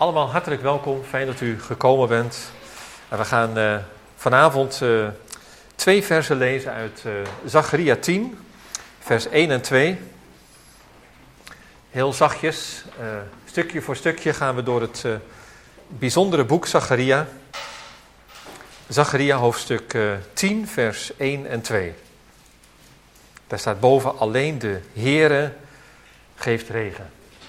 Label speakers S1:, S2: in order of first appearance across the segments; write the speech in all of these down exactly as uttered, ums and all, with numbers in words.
S1: Allemaal hartelijk welkom, fijn dat u gekomen bent. En we gaan uh, vanavond uh, twee versen lezen uit uh, Zacharia tien, vers één en twee. Heel zachtjes, uh, stukje voor stukje gaan we door het uh, bijzondere boek Zacharia. Zacharia hoofdstuk uh, tien, vers één en twee. Daar staat boven: alleen de Heere geeft regen.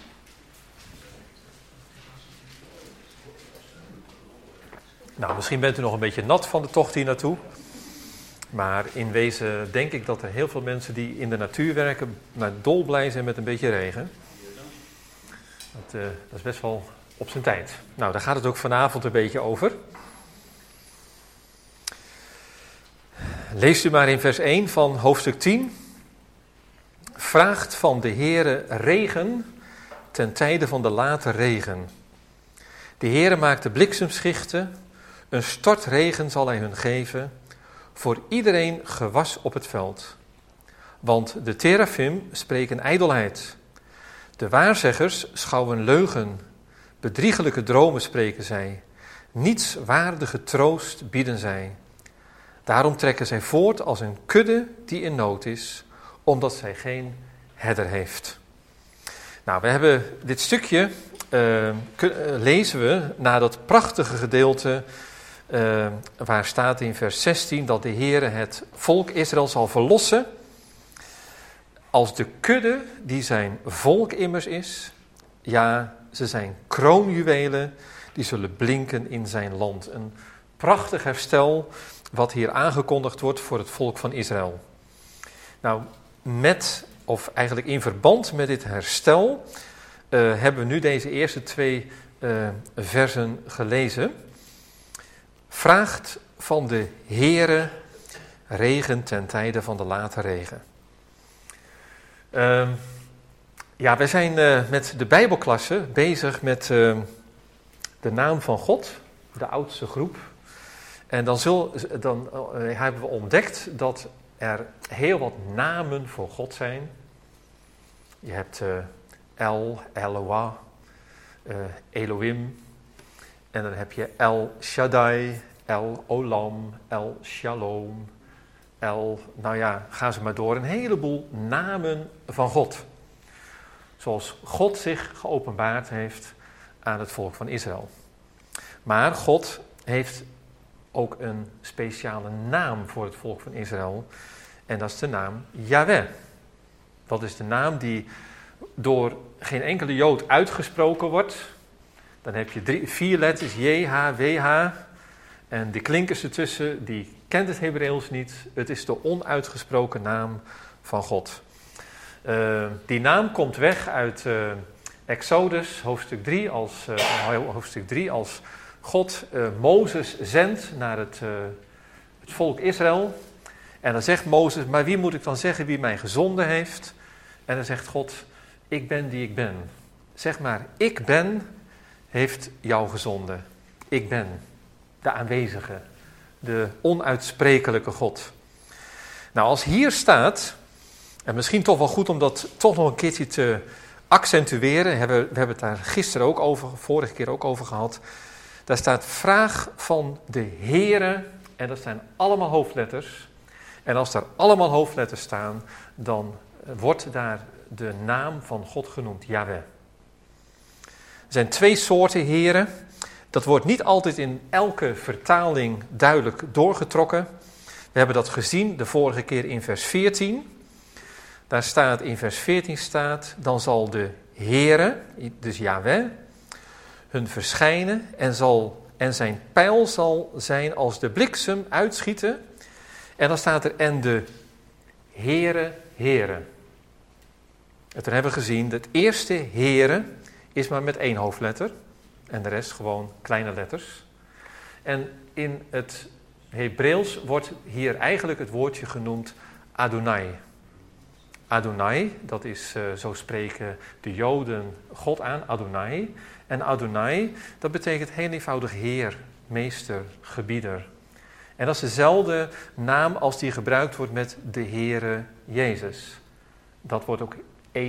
S1: Nou, misschien bent u nog een beetje nat van de tocht hier naartoe. Maar in wezen denk ik dat er heel veel mensen die in de natuur werken maar dolblij zijn met een beetje regen. Dat, uh, dat is best wel op zijn tijd. Nou, daar gaat het ook vanavond een beetje over. Leest u maar in vers één van hoofdstuk tien. Vraagt van de Heere regen ten tijde van de late regen. De Heere maakt de bliksemschichten, een stortregen zal hij hun geven, voor iedereen gewas op het veld. Want de terafim spreken ijdelheid. De waarzeggers schouwen leugen. Bedriegelijke dromen spreken zij. Nietswaardige troost bieden zij. Daarom trekken zij voort als een kudde die in nood is, omdat zij geen herder heeft. Nou, we hebben dit stukje, uh, lezen we na dat prachtige gedeelte uh, waar staat in vers zestien dat de Heere het volk Israël zal verlossen als de kudde die zijn volk immers is. Ja, ze zijn kroonjuwelen die zullen blinken in zijn land. Een prachtig herstel wat hier aangekondigd wordt voor het volk van Israël. Nou, met, of eigenlijk in verband met dit herstel, uh, hebben we nu deze eerste twee uh, versen gelezen. Vraagt van de Heere regen ten tijde van de late regen. Uh, ja, wij zijn uh, met de Bijbelklasse bezig met uh, de naam van God, de oudste groep. En dan, zul, dan uh, hebben we ontdekt dat er heel wat namen voor God zijn. Je hebt uh, El, Eloah, uh, Elohim. En dan heb je El Shaddai, El Olam, El Shalom, El... Nou ja, ga ze maar door. Een heleboel namen van God. Zoals God zich geopenbaard heeft aan het volk van Israël. Maar God heeft ook een speciale naam voor het volk van Israël. En dat is de naam Yahweh. Dat is de naam die door geen enkele Jood uitgesproken wordt. Dan heb je drie, vier letters, J H W H. En de klinkers ertussen, die kent het Hebreeuws niet. Het is de onuitgesproken naam van God. Uh, die naam komt weg uit uh, Exodus, hoofdstuk drie, als, uh, hoofdstuk drie, als God uh, Mozes zendt naar het, uh, het volk Israël. En dan zegt Mozes, maar wie moet ik dan zeggen wie mij gezonden heeft? En dan zegt God, ik ben die ik ben. Zeg maar, ik ben heeft jou gezonden. Ik ben de aanwezige, de onuitsprekelijke God. Nou, als hier staat, en misschien toch wel goed om dat toch nog een keertje te accentueren. Hebben, we hebben het daar gisteren ook over, vorige keer ook over gehad. Daar staat vraag van de Heere, en dat zijn allemaal hoofdletters. En als daar allemaal hoofdletters staan, dan wordt daar de naam van God genoemd, Yahweh. Er zijn twee soorten Heren. Dat wordt niet altijd in elke vertaling duidelijk doorgetrokken. We hebben dat gezien de vorige keer in vers veertien. Daar staat, in vers veertien staat, dan zal de Heere, dus Yahweh, hun verschijnen en, zal, en zijn pijl zal zijn als de bliksem uitschieten. En dan staat er, en de Heere, Heere. En toen hebben we gezien, het eerste Heere is maar met één hoofdletter. En de rest gewoon kleine letters. En in het Hebreeuws wordt hier eigenlijk het woordje genoemd Adonai. Adonai, dat is, uh, zo spreken de Joden God aan, Adonai. En Adonai, dat betekent heel eenvoudig Heer, Meester, Gebieder. En dat is dezelfde naam als die gebruikt wordt met de Heere Jezus. Dat wordt ook één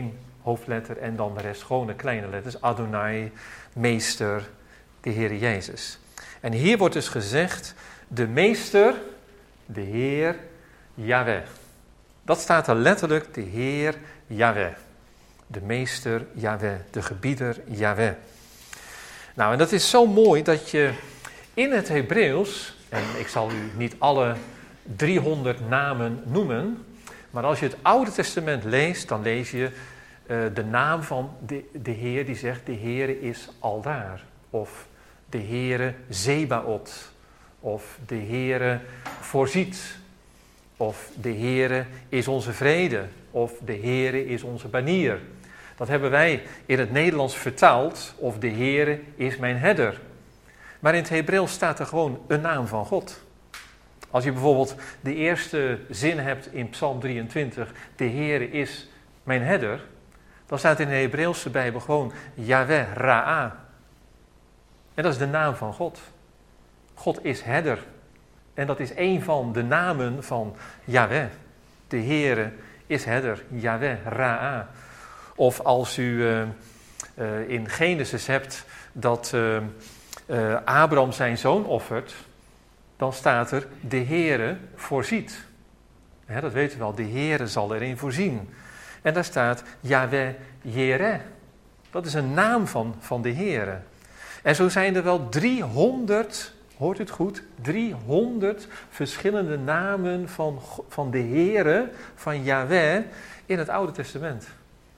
S1: hoofdletter en dan de rest gewone kleine letters. Adonai, meester, de Heer Jezus. En hier wordt dus gezegd, de meester, de Heer Yahweh. Dat staat er letterlijk, de Heer Yahweh. De meester Yahweh, de gebieder Yahweh. Nou, en dat is zo mooi dat je in het Hebreeuws, en ik zal u niet alle driehonderd namen noemen, maar als je het Oude Testament leest, dan lees je uh, de naam van de, de Heer die zegt, de Heere is aldaar. Of de Heere Zebaot. Of de Heere voorziet. Of de Heere is onze vrede. Of de Heere is onze banier. Dat hebben wij in het Nederlands vertaald. Of de Heere is mijn herder. Maar in het Hebreeuws staat er gewoon een naam van God. Als je bijvoorbeeld de eerste zin hebt in Psalm drieëntwintig. De Heere is mijn herder. Dan staat in de Hebreeuwse Bijbel gewoon Yahweh Ra'a. En dat is de naam van God. God is herder. En dat is een van de namen van Yahweh. De Heere is herder. Yahweh Ra'a. Of als u uh, uh, in Genesis hebt dat uh, uh, Abraham zijn zoon offert, dan staat er de Heere voorziet. Hè, dat weten we wel, de Heere zal erin voorzien. En daar staat Yahweh Jireh. Dat is een naam van, van de Heere. En zo zijn er wel driehonderd, hoort u het goed, driehonderd verschillende namen van, van de Heere, van Yahweh, in het Oude Testament.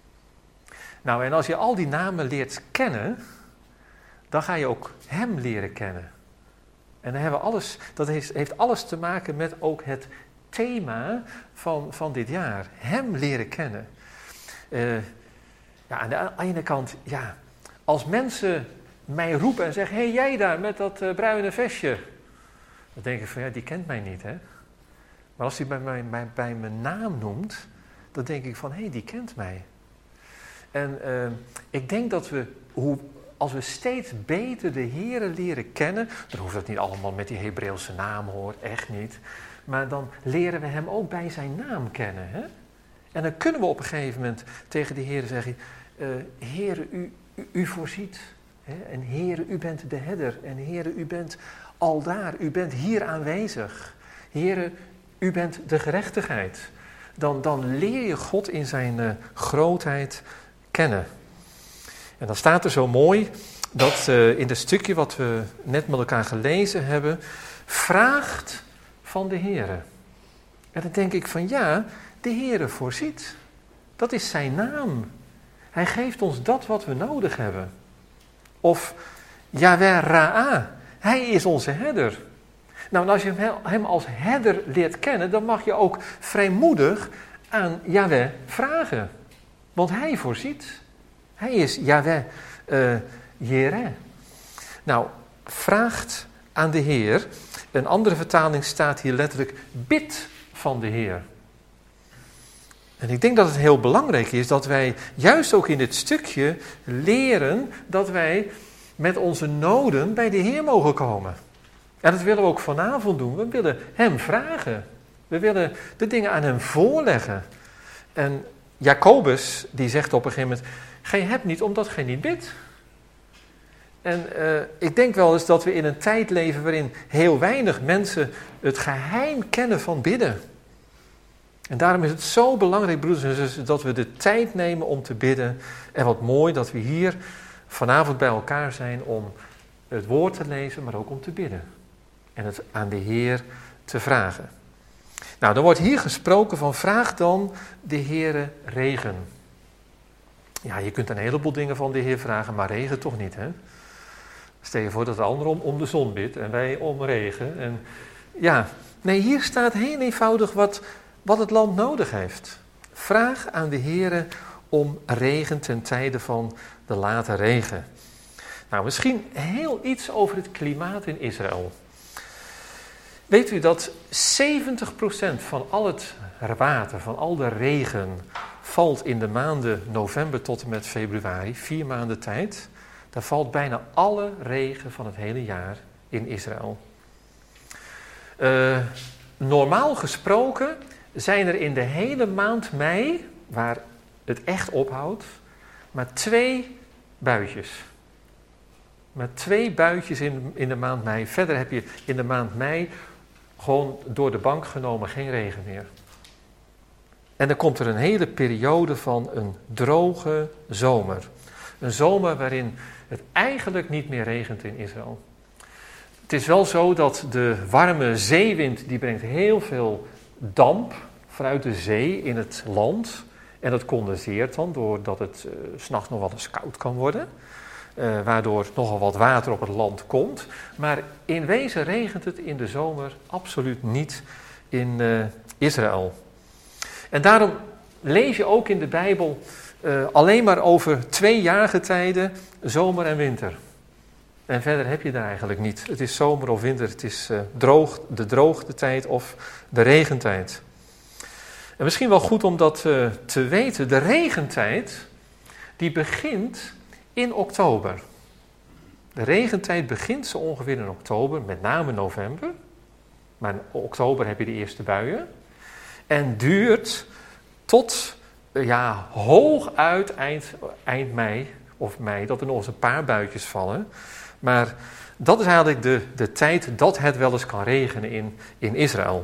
S1: Nou, en als je al die namen leert kennen, dan ga je ook hem leren kennen. En dan hebben we alles, dat heeft, heeft alles te maken met ook het thema van, van dit jaar. Hem leren kennen. Uh, ja, aan de ene kant, ja, als mensen mij roepen en zeggen, hé, hey, jij daar met dat uh, bruine vestje. Dan denk ik van, ja, die kent mij niet, hè. Maar als hij bij, mij, bij, bij mijn naam noemt, dan denk ik van, hé, hey, die kent mij. En uh, ik denk dat we, hoe, als we steeds beter de Heere leren kennen, dan hoeft dat niet allemaal met die Hebreeuwse naam, hoor, echt niet. Maar dan leren we hem ook bij zijn naam kennen, hè. En dan kunnen we op een gegeven moment tegen de Heere zeggen, uh, Heere, u, u, u voorziet. Hè? En Heere, u bent de herder. En Heere, u bent aldaar. U bent hier aanwezig. Heere, u bent de gerechtigheid. Dan, dan leer je God in zijn uh, grootheid kennen. En dan staat er zo mooi dat uh, in het stukje wat we net met elkaar gelezen hebben, vraagt van de Heere. En dan denk ik van ja, de Heere voorziet. Dat is zijn naam. Hij geeft ons dat wat we nodig hebben. Of Yahweh Ra'a. Hij is onze herder. Nou, en als je hem als herder leert kennen, dan mag je ook vrijmoedig aan Yahweh vragen. Want hij voorziet. Hij is Yahweh uh, Jireh. Nou, vraagt aan de Heer. Een andere vertaling staat hier letterlijk, bid van de Heer. En ik denk dat het heel belangrijk is dat wij juist ook in dit stukje leren dat wij met onze noden bij de Heer mogen komen. En dat willen we ook vanavond doen. We willen hem vragen. We willen de dingen aan hem voorleggen. En Jacobus die zegt op een gegeven moment, gij hebt niet omdat gij niet bidt. En uh, ik denk wel eens dat we in een tijd leven waarin heel weinig mensen het geheim kennen van bidden. En daarom is het zo belangrijk, broeders en zussen, dat we de tijd nemen om te bidden. En wat mooi dat we hier vanavond bij elkaar zijn om het woord te lezen, maar ook om te bidden. En het aan de Heer te vragen. Nou, dan wordt hier gesproken van vraag dan de Heere regen. Ja, je kunt een heleboel dingen van de Heer vragen, maar regen toch niet, hè? Stel je voor dat de ander om, om de zon bidt en wij om regen. En ja, nee, hier staat heel eenvoudig wat, wat het land nodig heeft. Vraag aan de Heere om regen ten tijde van de late regen. Nou, misschien heel iets over het klimaat in Israël. Weet u dat zeventig procent van al het water, van al de regen, valt in de maanden november tot en met februari, vier maanden tijd. Daar valt bijna alle regen van het hele jaar in Israël. Uh, normaal gesproken zijn er in de hele maand mei, waar het echt ophoudt, maar twee buitjes. Maar twee buitjes in, in de maand mei. Verder heb je in de maand mei gewoon door de bank genomen geen regen meer. En dan komt er een hele periode van een droge zomer. Een zomer waarin het eigenlijk niet meer regent in Israël. Het is wel zo dat de warme zeewind, die brengt heel veel damp vanuit de zee in het land. En dat condenseert dan doordat het uh, 's nachts nog wel eens koud kan worden. Uh, waardoor nogal wat water op het land komt. Maar in wezen regent het in de zomer absoluut niet in uh, Israël. En daarom lees je ook in de Bijbel uh, alleen maar over twee jaargetijden, zomer en winter. En verder heb je daar eigenlijk niet. Het is zomer of winter, het is uh, droog, de droogtetijd of de regentijd. En misschien wel goed om dat uh, te weten, de regentijd die begint in oktober. De regentijd begint zo ongeveer in oktober, met name november. Maar in oktober heb je de eerste buien. En duurt tot ja, hooguit eind, eind mei of mei, dat er nog eens een paar buitjes vallen. Maar dat is eigenlijk de, de tijd dat het wel eens kan regenen in, in Israël.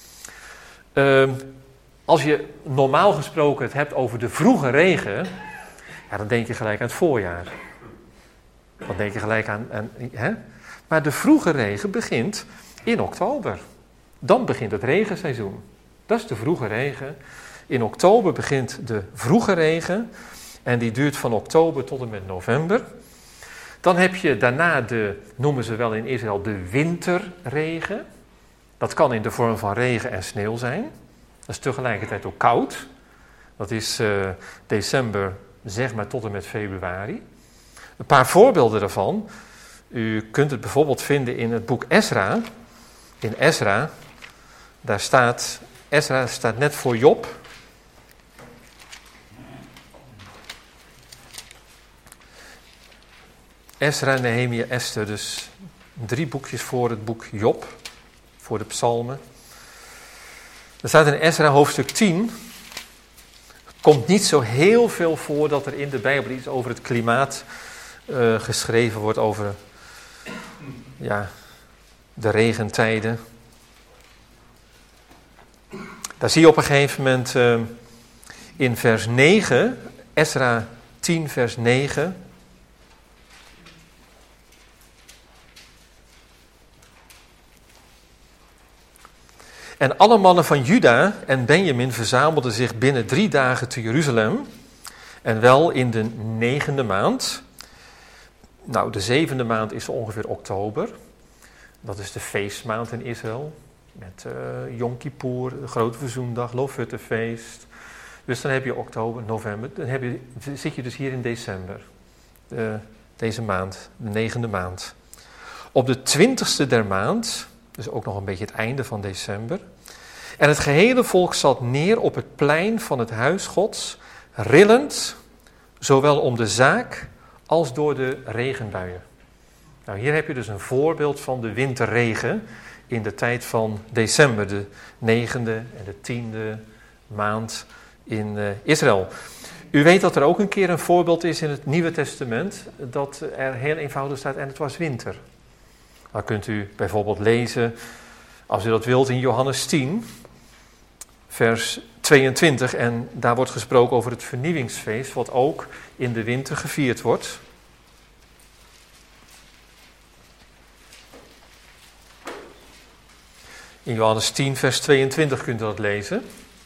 S1: Uh, als je normaal gesproken het hebt over de vroege regen, ja, dan denk je gelijk aan het voorjaar. Dan denk je gelijk aan... aan hè? Maar de vroege regen begint in oktober. Dan begint het regenseizoen. Dat is de vroege regen. In oktober begint de vroege regen. En die duurt van oktober tot en met november. Dan heb je daarna de, noemen ze wel in Israël, de winterregen. Dat kan in de vorm van regen en sneeuw zijn. Dat is tegelijkertijd ook koud. Dat is uh, december, zeg maar tot en met februari. Een paar voorbeelden daarvan. U kunt het bijvoorbeeld vinden in het boek Ezra. In Ezra, daar staat, Ezra staat net voor Job. Ezra, Nehemia, Esther, dus drie boekjes voor het boek Job, voor de psalmen. Er staat in Ezra hoofdstuk tien, komt niet zo heel veel voor dat er in de Bijbel iets over het klimaat uh, geschreven wordt, over ja, de regentijden. Daar zie je op een gegeven moment uh, in vers negen, Ezra tien vers negen... En alle mannen van Juda en Benjamin verzamelden zich binnen drie dagen te Jeruzalem. En wel in de negende maand. Nou, de zevende maand is ongeveer oktober. Dat is de feestmaand in Israël. Met uh, Yom Kippur, de grote verzoendag, Loofhuttenfeest. Dus dan heb je oktober, november. Dan heb je, zit je dus hier in december. Uh, deze maand, de negende maand. Op de twintigste der maand... Dus ook nog een beetje het einde van december. En het gehele volk zat neer op het plein van het huis Gods, rillend, zowel om de zaak als door de regenbuien. Nou, hier heb je dus een voorbeeld van de winterregen in de tijd van december, de negende en de tiende maand in uh, Israël. U weet dat er ook een keer een voorbeeld is in het Nieuwe Testament, dat er heel eenvoudig staat en het was winter. Dan kunt u bijvoorbeeld lezen, als u dat wilt, in Johannes tien, vers tweeëntwintig. En daar wordt gesproken over het vernieuwingsfeest, wat ook in de winter gevierd wordt. In Johannes tien, vers tweeëntwintig kunt u dat lezen.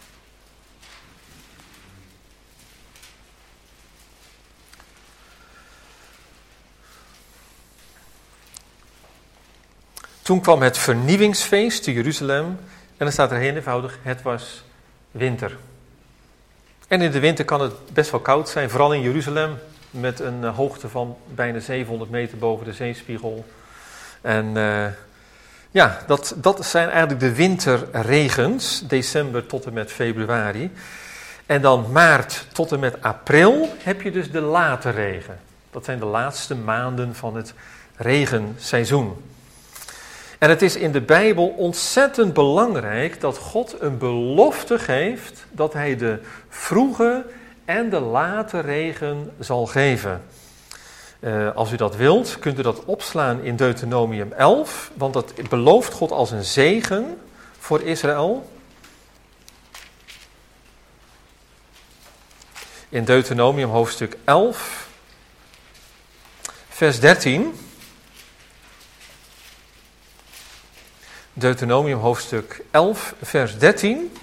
S1: Toen kwam het vernieuwingsfeest te Jeruzalem en dan staat er heel eenvoudig, het was winter. En in de winter kan het best wel koud zijn, vooral in Jeruzalem, met een hoogte van bijna zevenhonderd meter boven de zeespiegel. En uh, ja, dat, dat zijn eigenlijk de winterregens, december tot en met februari. En dan maart tot en met april heb je dus de late regen. Dat zijn de laatste maanden van het regenseizoen. En het is in de Bijbel ontzettend belangrijk dat God een belofte geeft dat hij de vroege en de late regen zal geven. Uh, als u dat wilt, kunt u dat opslaan in Deuteronomium elf, want dat belooft God als een zegen voor Israël. In Deuteronomium hoofdstuk elf, vers dertien. Deuteronomium hoofdstuk elf, vers dertien.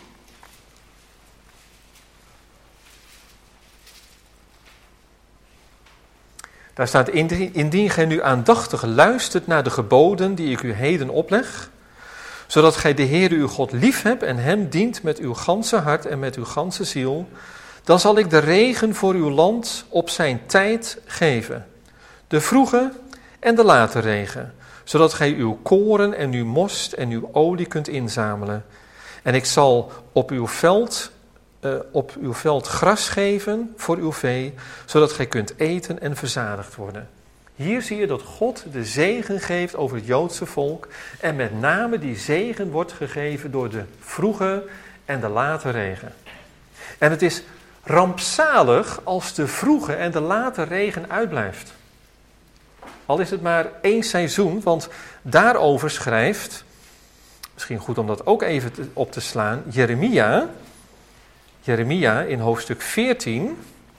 S1: Daar staat, indien gij nu aandachtig luistert naar de geboden die ik u heden opleg, zodat gij de Heere uw God lief hebt en hem dient met uw ganse hart en met uw ganse ziel, dan zal ik de regen voor uw land op zijn tijd geven, de vroege en de late regen, zodat gij uw koren en uw most en uw olie kunt inzamelen. En ik zal op uw veld, uh, op uw veld gras geven voor uw vee, zodat gij kunt eten en verzadigd worden. Hier zie je dat God de zegen geeft over het Joodse volk. En met name die zegen wordt gegeven door de vroege en de late regen. En het is rampzalig als de vroege en de late regen uitblijft. Al is het maar één seizoen, want daarover schrijft, misschien goed om dat ook even te, op te slaan, Jeremia. Jeremia in hoofdstuk veertien.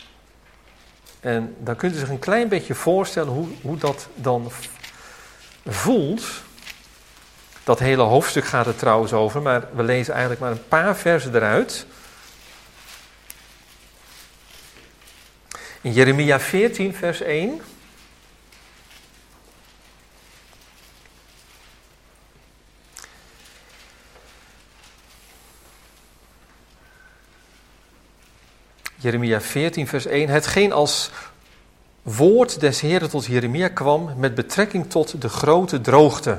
S1: En dan kunt u zich een klein beetje voorstellen hoe, hoe dat dan voelt. Dat hele hoofdstuk gaat er trouwens over, maar we lezen eigenlijk maar een paar versen eruit. In Jeremia veertien, vers één. Jeremia veertien, vers één. Hetgeen als woord des Heeren tot Jeremia kwam met betrekking tot de grote droogte.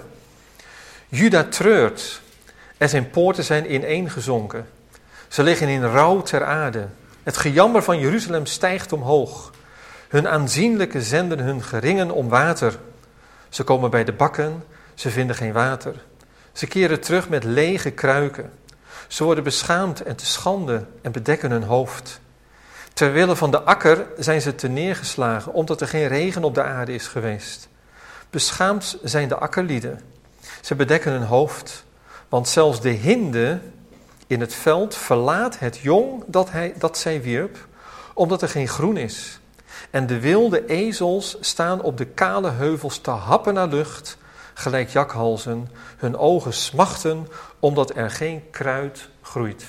S1: Juda treurt en zijn poorten zijn ineengezonken. Ze liggen in rouw ter aarde. Het gejammer van Jeruzalem stijgt omhoog. Hun aanzienlijke zenden hun geringen om water. Ze komen bij de bakken, ze vinden geen water. Ze keren terug met lege kruiken. Ze worden beschaamd en te schande en bedekken hun hoofd. Terwille van de akker zijn ze te neergeslagen, omdat er geen regen op de aarde is geweest. Beschaamd zijn de akkerlieden. Ze bedekken hun hoofd, want zelfs de hinde in het veld verlaat het jong dat, hij, dat zij wierp, omdat er geen groen is. En de wilde ezels staan op de kale heuvels te happen naar lucht, gelijk jakhalzen. Hun ogen smachten, omdat er geen kruid groeit.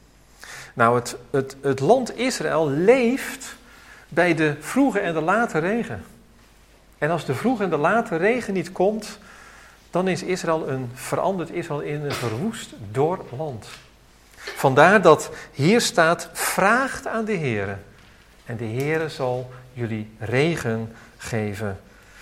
S1: Nou, het, het, het land Israël leeft bij de vroege en de late regen. En als de vroege en de late regen niet komt, dan is Israël een veranderd Israël in een verwoest dor land. Vandaar dat hier staat, vraagt aan de Heere. En de Heere zal jullie regen geven.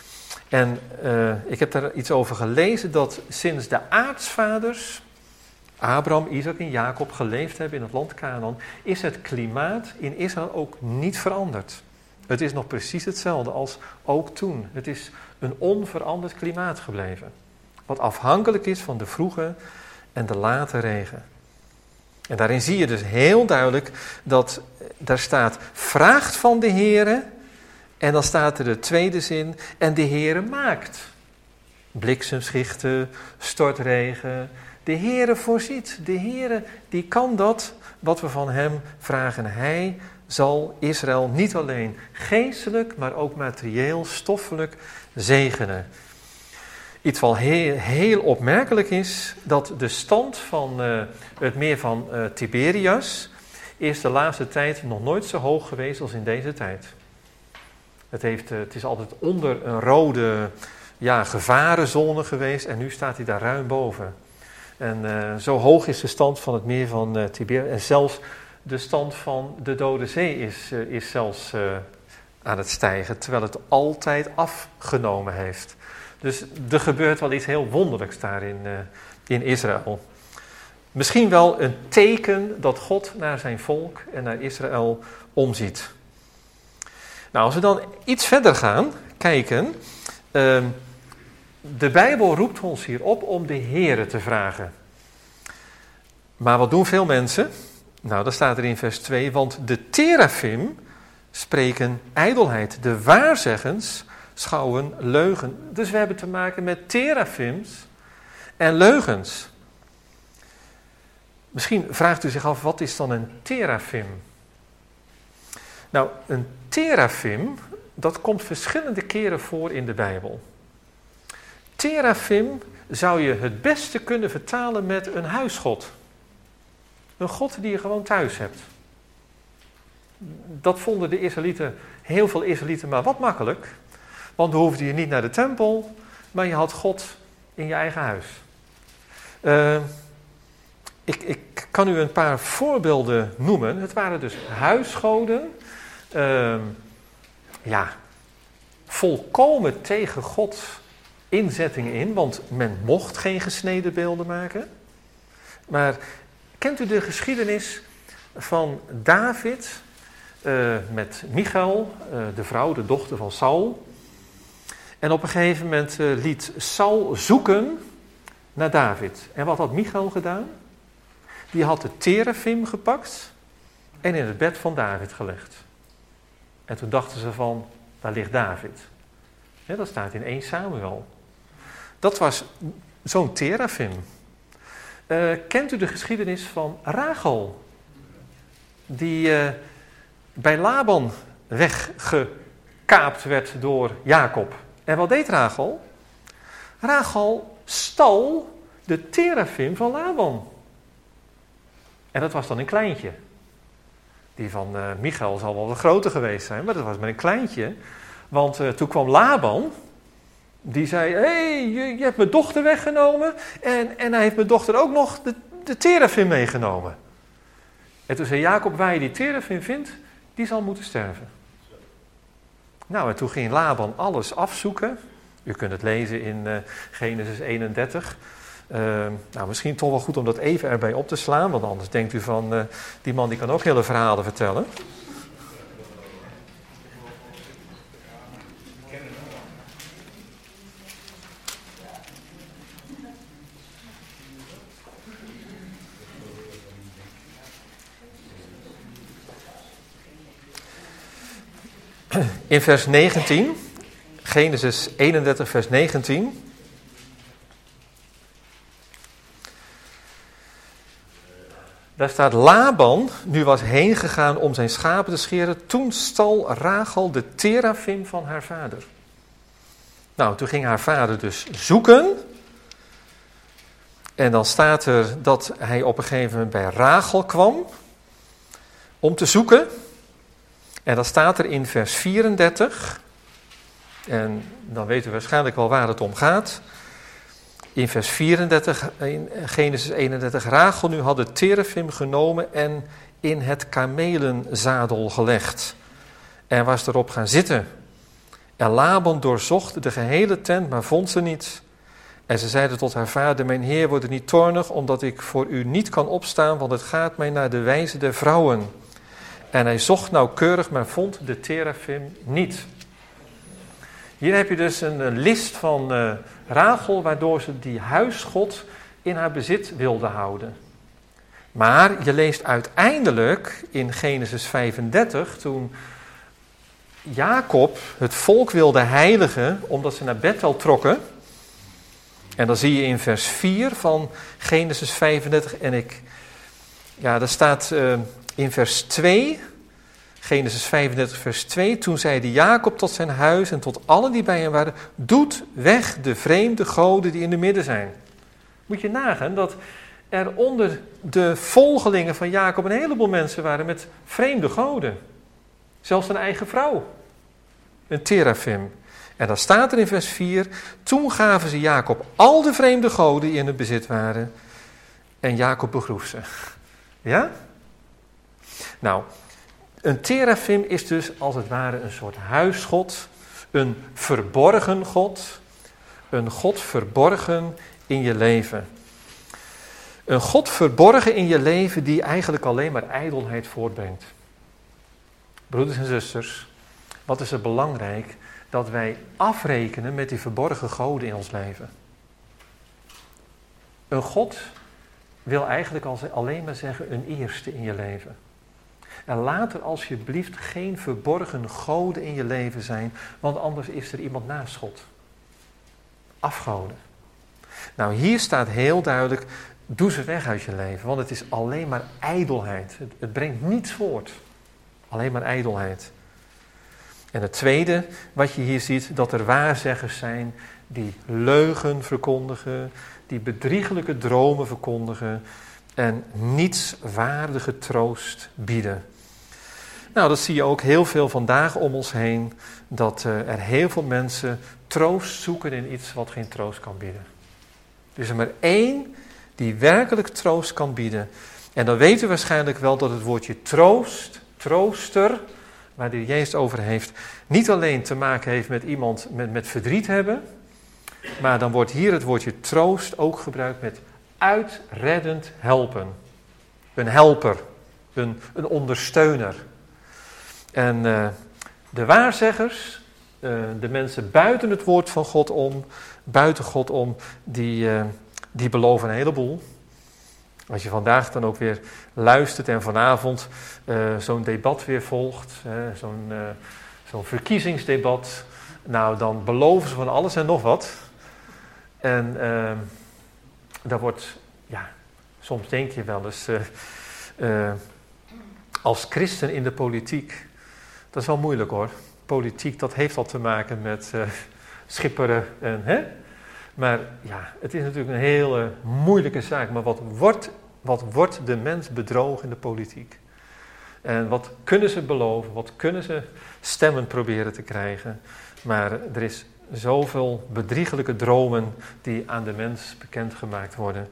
S1: En uh, ik heb daar iets over gelezen, dat sinds de aartsvaders Abraham, Isaac en Jacob geleefd hebben in het land Kanaan, is het klimaat in Israël ook niet veranderd. Het is nog precies hetzelfde als ook toen. Het is een onveranderd klimaat gebleven. Wat afhankelijk is van de vroege en de late regen. En daarin zie je dus heel duidelijk dat daar staat, vraagt van de Heere. En dan staat er de tweede zin, en de Heere maakt. Bliksemschichten, stortregen. De Heere voorziet. De Heere die kan dat wat we van hem vragen. Hij zal Israël niet alleen geestelijk, maar ook materieel, stoffelijk zegenen. Iets wat heel, heel opmerkelijk is, dat de stand van uh, het meer van uh, Tiberias is de laatste tijd nog nooit zo hoog geweest als in deze tijd. Het, heeft, uh, het is altijd onder een rode ja, gevarenzone geweest en nu staat hij daar ruim boven. En uh, zo hoog is de stand van het meer van uh, Tiberias. En zelfs de stand van de Dode Zee is, uh, is zelfs uh, aan het stijgen, terwijl het altijd afgenomen heeft. Dus er gebeurt wel iets heel wonderlijks daar in, uh, in Israël. Misschien wel een teken dat God naar zijn volk en naar Israël omziet. Nou, als we dan iets verder gaan, kijken. Uh, de Bijbel roept ons hier op om de Heere te vragen. Maar wat doen veel mensen? Nou, dan staat er in vers twee, want de terafim spreken ijdelheid. De waarzeggens schouwen leugen. Dus we hebben te maken met terafims en leugens. Misschien vraagt u zich af, wat is dan een terafim? Nou, een terafim, dat komt verschillende keren voor in de Bijbel. Terafim zou je het beste kunnen vertalen met een huisgod. Een god die je gewoon thuis hebt. Dat vonden de Israëlieten, heel veel Israëlieten, maar wat makkelijk. Want dan hoefde je niet naar de tempel, maar je had God in je eigen huis. Uh, ik, ik kan u een paar voorbeelden noemen. Het waren dus huisgoden. Uh, ja, volkomen tegen Gods inzettingen in, want men mocht geen gesneden beelden maken. Maar kent u de geschiedenis van David uh, met Michal, uh, de vrouw, de dochter van Saul? En op een gegeven moment uh, liet Saul zoeken naar David. En wat had Michal gedaan? Die had de terafim gepakt en in het bed van David gelegd. En toen dachten ze van, daar ligt David. Ja, dat staat in eerste Samuel. Dat was zo'n terafim. Uh, kent u de geschiedenis van Rachel? Die uh, bij Laban weggekaapt werd door Jacob. En wat deed Rachel? Rachel stal de terafim van Laban. En dat was dan een kleintje. Die van uh, Michal zal wel wat groter geweest zijn, maar dat was maar een kleintje. Want uh, toen kwam Laban, die zei, hé, hey, je, je hebt mijn dochter weggenomen en, en hij heeft mijn dochter ook nog de, de terafim meegenomen. En toen zei Jacob, waar je die terafim vindt, die zal moeten sterven. Nou, en toen ging Laban alles afzoeken. U kunt het lezen in uh, Genesis eenendertig. Uh, nou, misschien toch wel goed om dat even erbij op te slaan, want anders denkt u van, uh, die man die kan ook hele verhalen vertellen. In vers negentien, Genesis eenendertig, vers negentien. Daar staat, Laban nu was heen gegaan om zijn schapen te scheren. Toen stal Rachel de terafim van haar vader. Nou, toen ging haar vader dus zoeken. En dan staat er dat hij op een gegeven moment bij Rachel kwam om te zoeken. En dan staat er in vers vierendertig, en dan weten we waarschijnlijk wel waar het om gaat. In vers vierendertig, in Genesis eenendertig, Rachel nu had de terafim genomen en in het kamelenzadel gelegd. En was erop gaan zitten. En Laban doorzocht de gehele tent, maar vond ze niet. En ze zeiden tot haar vader, mijn heer, word niet toornig, omdat ik voor u niet kan opstaan, want het gaat mij naar de wijze der vrouwen. En hij zocht nauwkeurig, maar vond de terafim niet. Hier heb je dus een, een list van uh, Rachel, waardoor ze die huisgod in haar bezit wilde houden. Maar je leest uiteindelijk in Genesis vijfendertig, toen Jacob het volk wilde heiligen, omdat ze naar Bethel trokken. En dan zie je in vers vier van Genesis vijfendertig, en ik, ja, daar staat uh, in vers twee, Genesis vijfendertig, vers twee, toen zeide Jacob tot zijn huis en tot allen die bij hem waren, doet weg de vreemde goden die in de midden zijn. Moet je nagaan dat er onder de volgelingen van Jacob een heleboel mensen waren met vreemde goden. Zelfs een eigen vrouw, een terafim. En dan staat er in vers vier, toen gaven ze Jacob al de vreemde goden die in het bezit waren en Jacob begroef ze. Ja? Nou, een terafim is dus als het ware een soort huisgod, een verborgen god, een god verborgen in je leven. Een god verborgen in je leven die eigenlijk alleen maar ijdelheid voortbrengt. Broeders en zusters, wat is er belangrijk dat wij afrekenen met die verborgen goden in ons leven. Een god wil eigenlijk alleen maar zeggen een eerste in je leven. En laat er alsjeblieft geen verborgen goden in je leven zijn, want anders is er iemand naast God. Afgoden. Nou, hier staat heel duidelijk, doe ze weg uit je leven, want het is alleen maar ijdelheid. Het, het brengt niets voort. Alleen maar ijdelheid. En het tweede wat je hier ziet, dat er waarzeggers zijn die leugen verkondigen, die bedrieglijke dromen verkondigen en nietswaardige troost bieden. Nou, dat zie je ook heel veel vandaag om ons heen, dat uh, er heel veel mensen troost zoeken in iets wat geen troost kan bieden. Er is er maar één die werkelijk troost kan bieden. En dan weten we waarschijnlijk wel dat het woordje troost, trooster, waar de Jezus over heeft, niet alleen te maken heeft met iemand met, met verdriet hebben, maar dan wordt hier het woordje troost ook gebruikt met uitreddend helpen. Een helper, een, een ondersteuner. En uh, de waarzeggers, uh, de mensen buiten het woord van God om, buiten God om, die, uh, die beloven een heleboel. Als je vandaag dan ook weer luistert en vanavond uh, zo'n debat weer volgt, uh, zo'n, uh, zo'n verkiezingsdebat, nou dan beloven ze van alles en nog wat. En uh, daar wordt, ja, soms denk je wel eens, uh, uh, als christen in de politiek, dat is wel moeilijk hoor. Politiek, dat heeft al te maken met uh, schipperen en, hè? Maar ja, het is natuurlijk een hele moeilijke zaak. Maar wat wordt, wat wordt de mens bedrogen in de politiek? En wat kunnen ze beloven? Wat kunnen ze stemmen proberen te krijgen? Maar er is zoveel bedriegelijke dromen die aan de mens bekendgemaakt worden.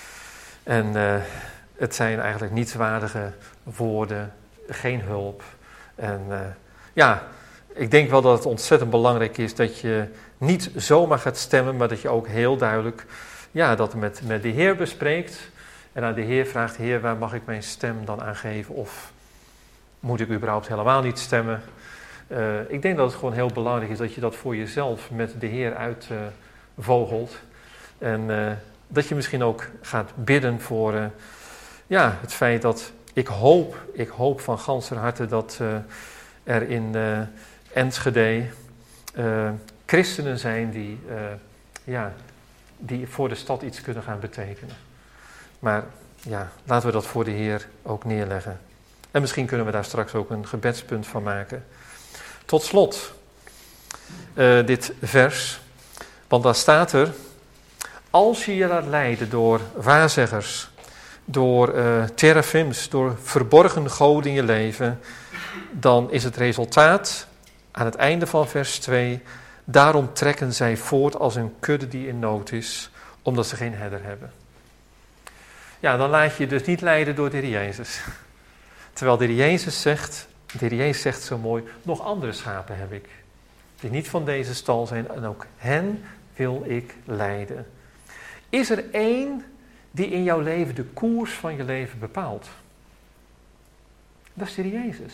S1: En uh, het zijn eigenlijk nietswaardige woorden, geen hulp. En uh, ja, ik denk wel dat het ontzettend belangrijk is dat je niet zomaar gaat stemmen, maar dat je ook heel duidelijk ja, dat met, met de Heer bespreekt. En aan de Heer vraagt, Heer, waar mag ik mijn stem dan aan geven? Of moet ik überhaupt helemaal niet stemmen? Uh, ik denk dat het gewoon heel belangrijk is dat je dat voor jezelf met de Heer uitvogelt. Uh, en uh, dat je misschien ook gaat bidden voor uh, ja, het feit dat ik hoop, ik hoop van ganser harte dat uh, er in uh, Enschede uh, christenen zijn die, uh, ja, die voor de stad iets kunnen gaan betekenen. Maar ja, laten we dat voor de Heer ook neerleggen. En misschien kunnen we daar straks ook een gebedspunt van maken. Tot slot, uh, dit vers, want daar staat er, als je je laat leiden door waarzeggers, door uh, terafims, door verborgen goden in je leven, dan is het resultaat aan het einde van vers twee, daarom trekken zij voort als een kudde die in nood is, omdat ze geen herder hebben. Ja, dan laat je je dus niet leiden door de Heer Jezus. Terwijl de Heer Jezus zegt, de Heer Jezus zegt zo mooi, nog andere schapen heb ik, die niet van deze stal zijn en ook hen wil ik leiden. Is er één die in jouw leven de koers van je leven bepaalt? Dat is de Heer Jezus.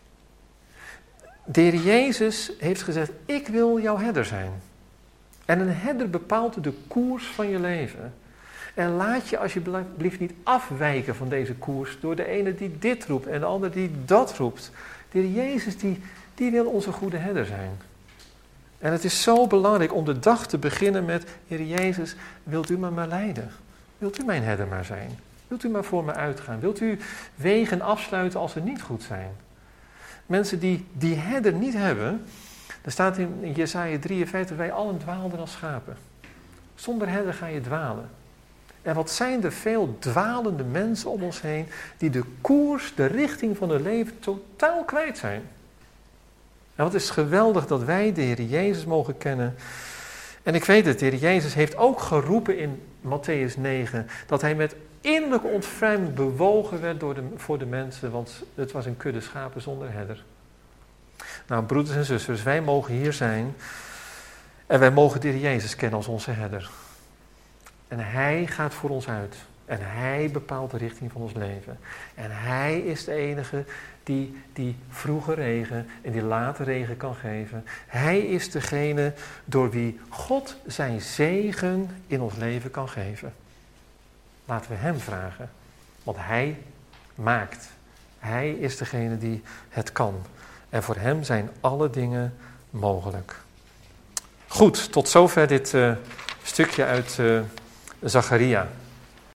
S1: De Heer Jezus heeft gezegd, ik wil jouw herder zijn. En een herder bepaalt de koers van je leven. En laat je alsjeblieft niet afwijken van deze koers door de ene die dit roept en de ander die dat roept. De Heer Jezus die, die wil onze goede herder zijn. En het is zo belangrijk om de dag te beginnen met, Heer Jezus, wilt u me maar leiden? Wilt u mijn herder maar zijn? Wilt u maar voor me uitgaan? Wilt u wegen afsluiten als ze niet goed zijn? Mensen die die herder niet hebben, er staat in Jesaja drieënvijftig, wij allen dwaalden als schapen. Zonder herder ga je dwalen. En wat zijn er veel dwalende mensen om ons heen, die de koers, de richting van hun leven totaal kwijt zijn. En wat is geweldig dat wij de Heer Jezus mogen kennen. En ik weet het, de Heer Jezus heeft ook geroepen in Mattheüs negen, dat hij met innerlijke ontferming bewogen werd door de, voor de mensen, want het was een kudde schapen zonder herder. Nou, broeders en zusters, wij mogen hier zijn en wij mogen de Heer Jezus kennen als onze herder. En hij gaat voor ons uit. En hij bepaalt de richting van ons leven. En hij is de enige die die vroege regen en die late regen kan geven. Hij is degene door wie God zijn zegen in ons leven kan geven. Laten we hem vragen. Want hij maakt. Hij is degene die het kan. En voor hem zijn alle dingen mogelijk. Goed, tot zover dit uh, stukje uit uh, Zacharia.